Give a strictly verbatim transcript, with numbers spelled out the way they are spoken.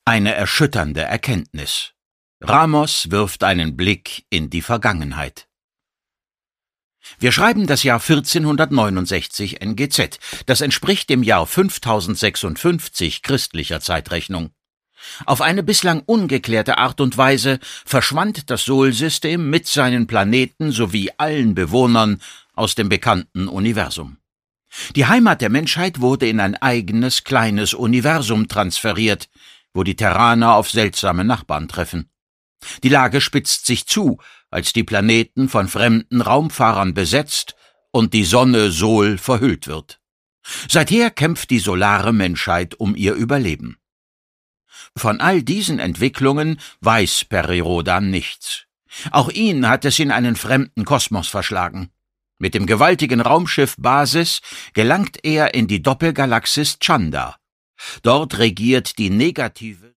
Eine erschütternde Erkenntnis. Ramos wirft einen Blick in die Vergangenheit. Wir schreiben das Jahr vierzehnhundertneunundsechzig N G Z. Das entspricht dem Jahr fünftausendsechsundfünfzig christlicher Zeitrechnung. Auf eine bislang ungeklärte Art und Weise verschwand das Sol-System mit seinen Planeten sowie allen Bewohnern aus dem bekannten Universum. Die Heimat der Menschheit wurde in ein eigenes, kleines Universum transferiert, wo die Terraner auf seltsame Nachbarn treffen. Die Lage spitzt sich zu, als die Planeten von fremden Raumfahrern besetzt und die Sonne Sol verhüllt wird. Seither kämpft die solare Menschheit um ihr Überleben. Von all diesen Entwicklungen weiß Peri-Rodan nichts. Auch ihn hat es in einen fremden Kosmos verschlagen. Mit dem gewaltigen Raumschiff Basis gelangt er in die Doppelgalaxis Chanda. Dort regiert die negative